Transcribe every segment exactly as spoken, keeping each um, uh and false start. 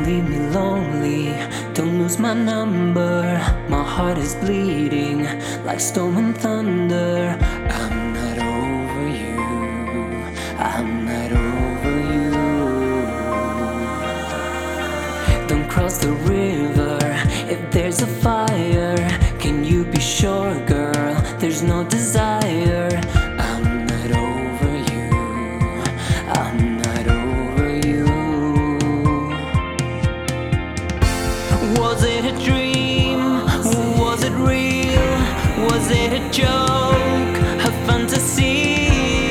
leave me lonely, don't lose my number. My heart is bleeding like storm and thunder. I'm not over you, I'm not over you. Don't cross the river if there's a fire. Can you be sure, girl, there's no desire? I'm not over you, I'm not over you. Was it a dream? Was it real? Was it a joke? A fantasy?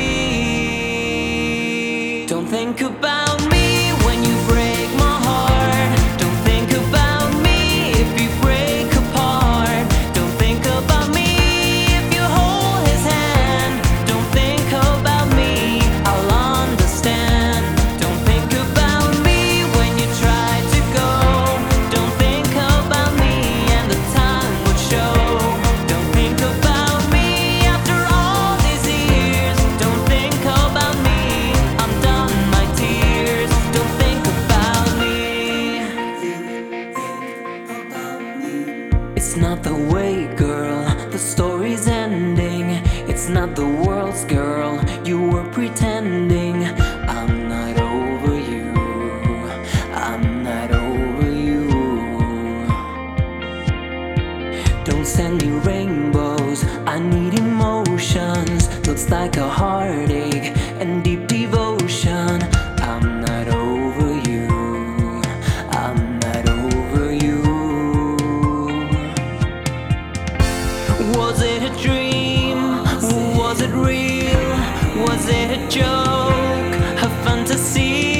Don't think about me when you break my heart. Don't think about me if you break apart. Don't think about me if you hold his hand. Don't think about me, I'll understand. Don't think about me when you try to go. Don't think about me and the time would show. Don't think about me after all these years. Don't think about me, I'm done my tears. Don't think about me. It's not the way, girl, the story's ending. It's not the world's, girl, you were pretending. I'm not over you, I'm not over you. Don't send me rainbows, I need emotions. Looks like a heartache and deep devotion. I'm not over you, I'm not over you. Was it a dream? Was it real? Was it a joke? A fantasy?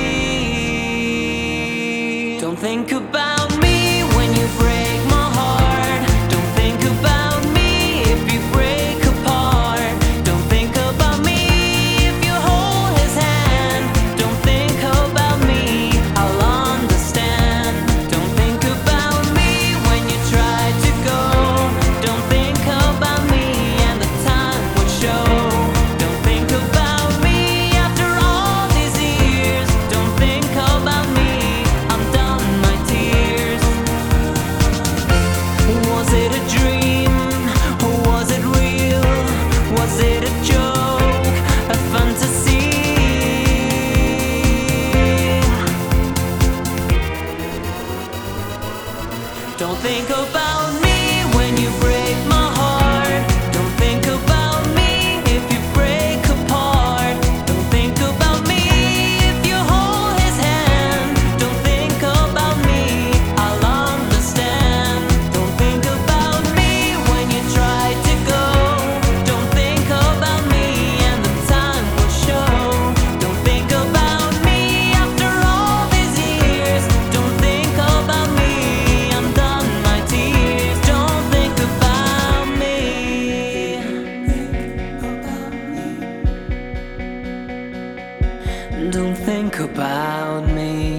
Don't think about me when you break my heart. Don't think about me if you break apart. Don't think about me if you hold his hand. Don't think about me, I'll understand. Don't think about me when you try to go. Don't think about me and the time would show. Don't think about me after all these years. Don't think about me, I'm done my tears. Was it a dream? Or was it real? Was it a joke? A fantasy? Don't think about me when you break my heart. Don't think about me if you break apart. Don't think about me if you hold his hand. Don't think about me, I'll understand. Don't think about me when you try to go. Don't think about me and the time will show. Don't think about me after all these years. Don't think about me, I'm done my tears. Don't think about me. Don't think about me.